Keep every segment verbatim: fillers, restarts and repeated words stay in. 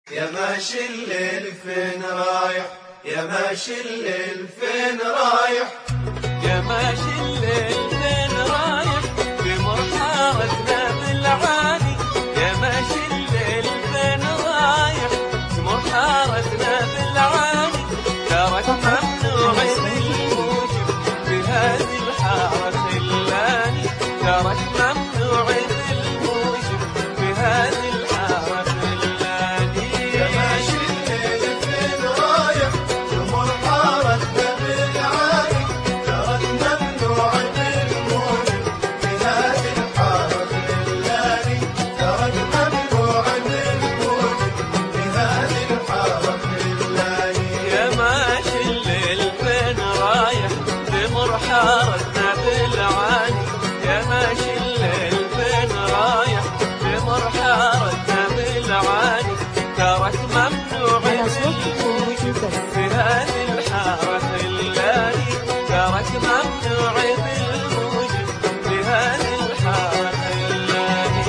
يا ماشي الليل فين رايح، يا ماشي الليل فين رايح، يا ماشي الليل فين رايح بمر حارتنا بالعاني. يا ماشي الليل فين رايح بمر حارتنا بالعاني. ترك ممنوع بالموجب في هذه الحارة خلاني. ترك ممنوع بالموجب في هذه الحارة خلاني. يا ماشي الليل فين رايح بمر حارتنا بالعاني. ترك ممنوع بالموجب في هذه الحارة خلاني. ترك ممنوع بالموجب في هذه الحارة خلاني. يا ماشي الليل فين رايح بمر حارتنا بالعاني. يا ماشي الليل فين رايح بمر حارتنا بالعاني. ترك ممنوع بالموجب في هذه الحارة خلاني. ترك ممنوع بالموجب في هذه الحارة خلاني.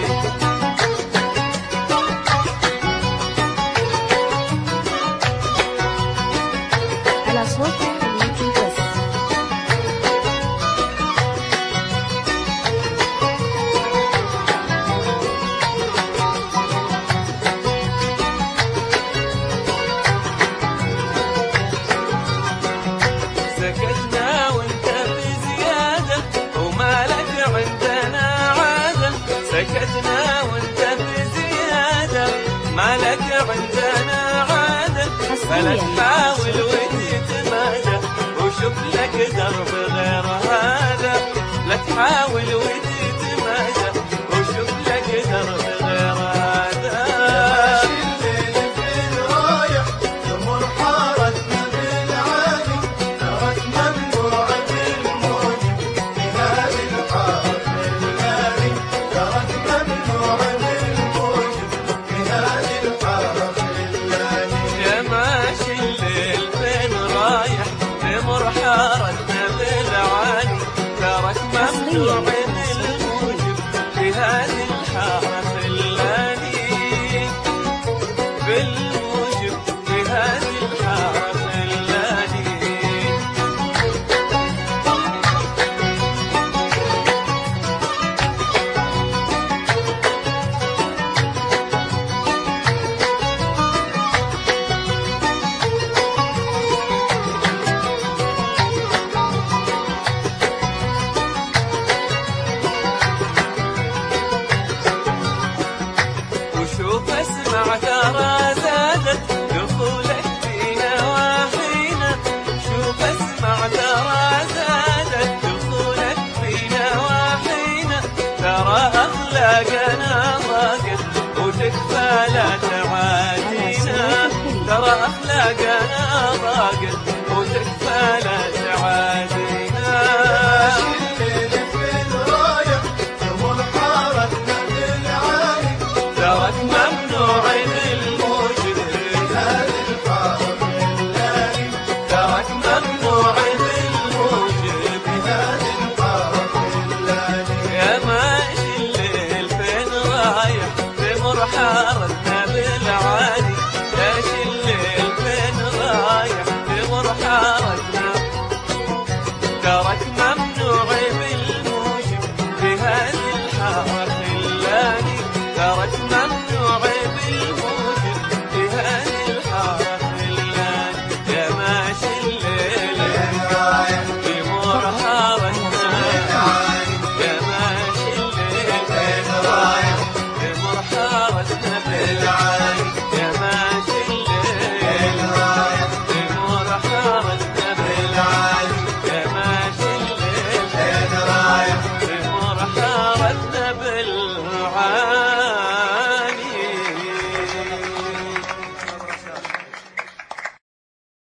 الأصوات اليوتيوب بس. سكتنا وانت بزيادة وما لك عندنا عادة. سكتنا وانت بزيادة ما لك عندنا عادة. فلا تحاول وتتمادى وشوف لك درب غير هذا. لا تحاول وتتمادى وشوف لك درب غير هذا. ماشي الليل فين رايح بمر حارتنا بالعاني. ترك ممنوع بالموجب في هذه الحارة خلاني. ترك ممنوع بالموجب في هذه الحارة خلاني. يا ماشي الليل فين رايح بمر حارتنا بالعاني. ترك ممنوع بالموجب في هذه الحارة خلاني. بالموجب في هذه الحارة خلاني. وشوف اسمع ترى زادت دخولك في نواحينا. شوف اسمع ترى زادت دخولك في نواحينا. ترى أخلاقنا ضاقت وتكفى لا تعادينا. ترى أخلاقنا ضاقت